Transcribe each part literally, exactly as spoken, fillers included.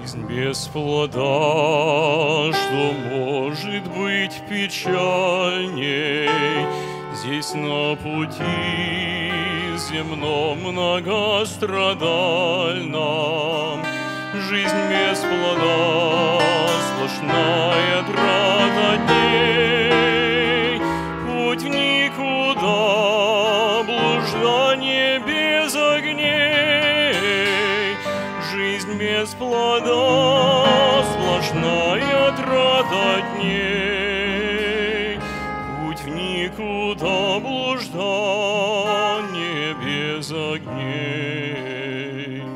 Жизнь без плода, что может быть печальней? Здесь на пути земном многострадальном. Жизнь без плода, сплошная трата дней. Путь в никуда, блуждание без огней. Жизнь без плода, сплошная трата дней. Путь в никуда, блуждание без огней.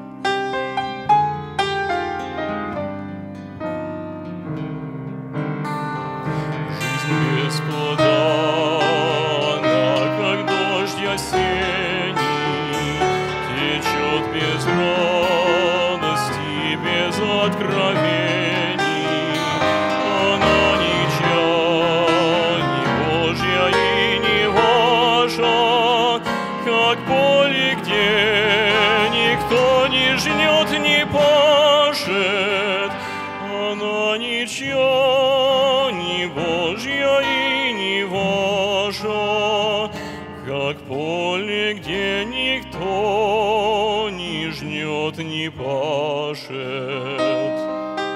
Жизнь без плода, она как дождь осенний, течет без радости, без откровений. Она ничья, не Божья и не ваша, как поле, где никто не жнет, не пашет. Она ничья, не Божья и не ваша, как поле, где никто не жнет, не пашет.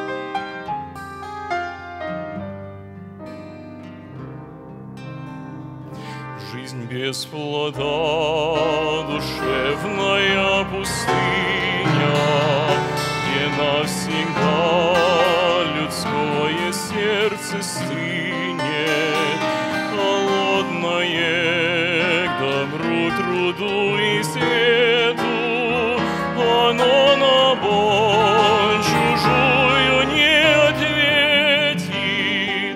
Жизнь без плода, душевная пустыня, где навсегда людское сердце стынет, холодное к добру, труду и свету. Оно на боль чужую не ответит,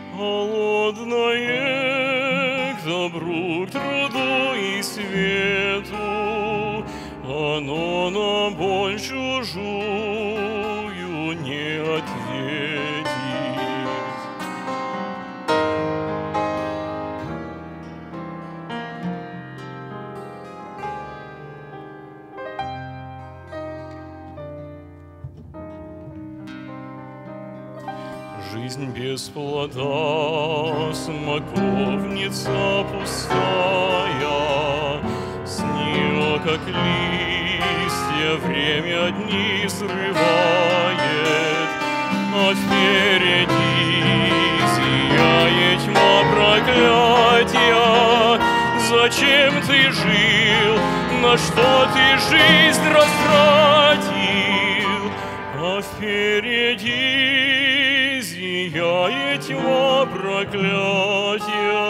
холодное к добру, к труду и свету. Оно на боль чужую не ответит. Жизнь без плода, смоковница пустая, с нее, как листья, время дни срывает, а впереди сияет тьма проклятия. Зачем ты жил, на что ты жизнь растратил, а впереди сияет тьма проклятия.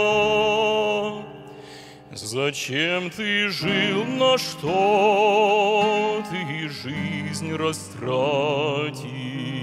Зачем ты жил, на что ты жизнь растратил?